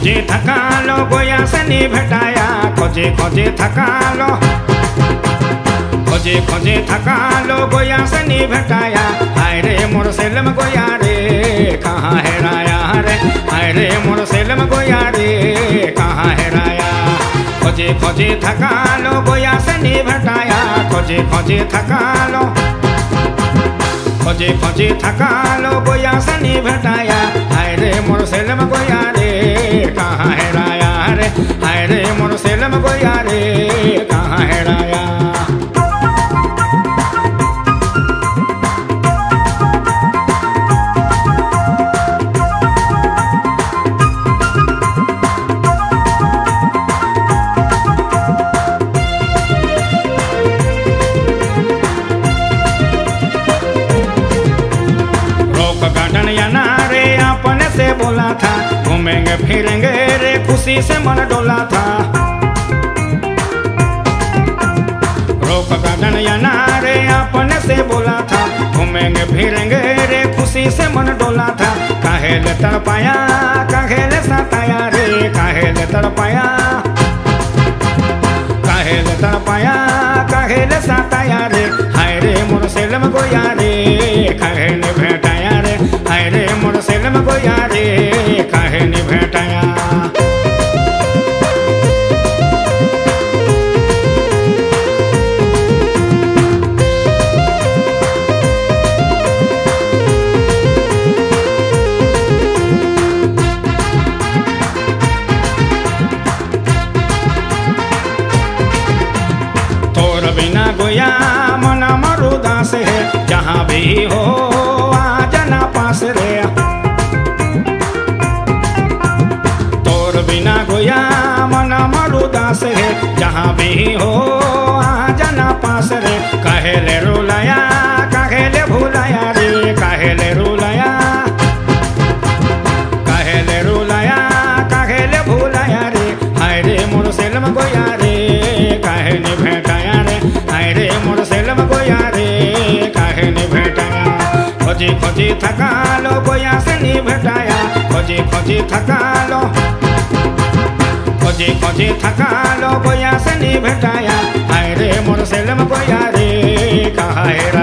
खोजे थका लो गोया से नहीं भेटाया, खोजे खोजे थका लो, खोजे खोजे थका लो गोया से नहीं भेटाया। हाय रे मोर सेलम गोया रे कहाँ हेराया रे, हाय रे मोर सेलम गोया रे कहाँ हेराया। खोजे खोजे थका लो गोया से नहीं भेटाया, खोजे खोजे थका लो, खोजे खोजे थका लो गोया से नहीं भेटाया। हाय रे मोर सेलम गोया रे कहाँ हेराया रे, हाय रे मोर सेलम गोया रे कहाँ हेराया। अपने से बोला था घूमेंगे फिरेंगे रे, खुशी से मन डोला था। रोक गार्डन या नारे अपने से बोला था घूमेंगे फिरेंगे रे, खुशी से मन डोला था। काहे ले तड़पाया काहे ले सताया रे, काहे ले तड़पाया काहे ले तड़पाया काहे ले सताया रे। हाय रे मोर सेलम गोया रे काहे ने भेटाया रे, हाय रे मोर सेलम गोया रे काहे ने भेटाया। तोर बिना गोया मना मरुदास है, जहाँ भी हो आ जाना पास रे। तोर बिना गोया मना मरुदास है, जहाँ भी हो आ जाना पास रे। काहे ले रुलाया काहे ले भुलाया रे, काहे ले रुलाया काहे ले रुलाया काहे ले भुलाया रे। हाय रे मोर सेलम गोया रे काहे ने भेटाया रे, हाय रे मोर सेलम गोया रे काहे ने भेटाया। खोजे खोजे थका लो गोया से नहीं भेटाया, खोजे खोजे थका लो, खोजे खोजे थका लो गोया से नहीं भेटाया। हाय रे मोर सेलम गोया रे कहाँ हेरा।